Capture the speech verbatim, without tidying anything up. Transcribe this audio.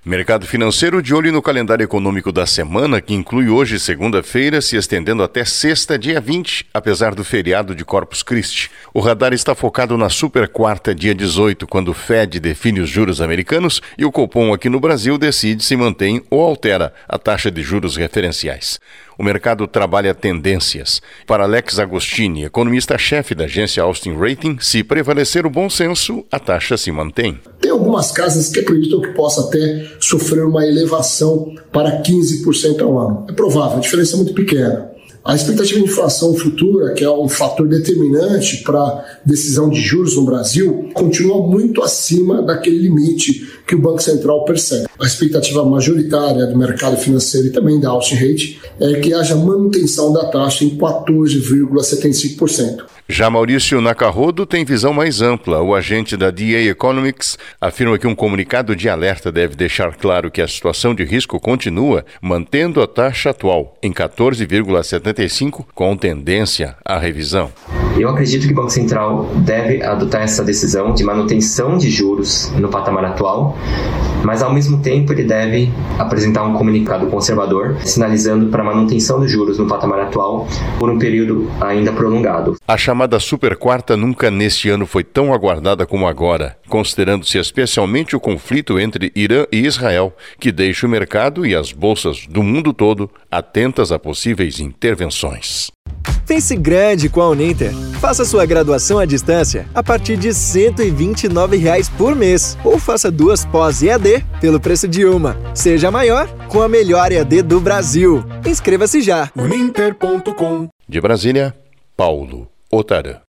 Mercado financeiro de olho no calendário econômico da semana, que inclui hoje, segunda-feira, se estendendo até sexta, dia vinte, apesar do feriado de Corpus Christi. O radar está focado na super quarta, dia dezoito, quando o Fed define os juros americanos e o Copom aqui no Brasil decide se mantém ou altera a taxa de juros referenciais. O mercado trabalha tendências. Para Alex Agostini, economista-chefe da agência Austin Rating, se prevalecer o bom senso, a taxa se mantém. Tem algumas casas que acreditam que possa até sofrer uma elevação para quinze por cento ao ano. É provável, a diferença é muito pequena. A expectativa de inflação futura, que é um fator determinante para a decisão de juros no Brasil, continua muito acima daquele limite que o Banco Central persegue. A expectativa majoritária do mercado financeiro e também da Austin Rating é que haja manutenção da taxa em quatorze vírgula setenta e cinco por cento. Já Maurício Nacarrodo tem visão mais ampla. O agente da D A Economics afirma que um comunicado de alerta deve deixar claro que a situação de risco continua, mantendo a taxa atual em quatorze vírgula setenta e cinco, com tendência à revisão. Eu acredito que o Banco Central deve adotar essa decisão de manutenção de juros no patamar atual, mas ao mesmo tempo ele deve apresentar um comunicado conservador, sinalizando para a manutenção dos juros no patamar atual por um período ainda prolongado. A chamada super quarta nunca neste ano foi tão aguardada como agora, considerando-se especialmente o conflito entre Irã e Israel, que deixa o mercado e as bolsas do mundo todo atentas a possíveis intervenções. Pense grande com a Uninter. Faça sua graduação à distância a partir de cento e vinte e nove reais por mês. Ou faça duas pós E A D pelo preço de uma. Seja maior com a melhor E A D do Brasil. Inscreva-se já. uninter ponto com. De Brasília, Paulo Otarã.